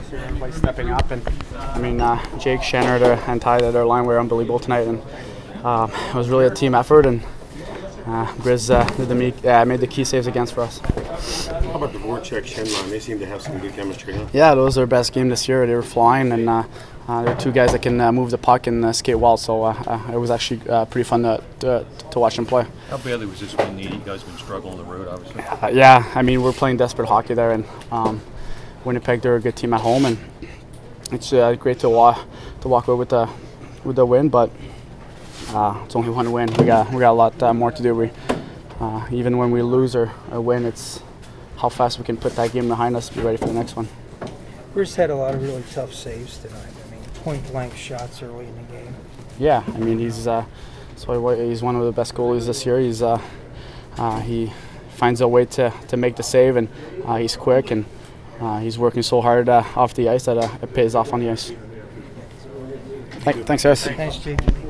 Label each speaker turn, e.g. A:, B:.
A: here, everybody stepping up, and I mean Jake, Shannon, and Ty, their line were unbelievable tonight, and it was really a team effort, and Grizz made the key saves against for us.
B: How about the Voracek Shen line? They seem to have some good chemistry, huh?
A: Yeah, that was their best game this year. They were flying, and they're two guys that can move the puck and skate well. So it was actually pretty fun to watch them play.
C: How badly was this one needed? You guys have been struggling on the road, obviously.
A: Yeah, I mean we're playing desperate hockey there, and Winnipeg, they're a good team at home, and it's great to walk away with the win, but it's only one win. We got a lot more to do. Even when we lose or win, it's how fast we can put that game behind us to be ready for the next one.
D: Bruce had a lot of really tough saves tonight. I mean, point-blank shots early in the game.
A: Yeah, I mean he's one of the best goalies this year. He finds a way to make the save, and he's quick, and he's working so hard off the ice that it pays off on the ice. Thanks, guys.
D: Thanks, G.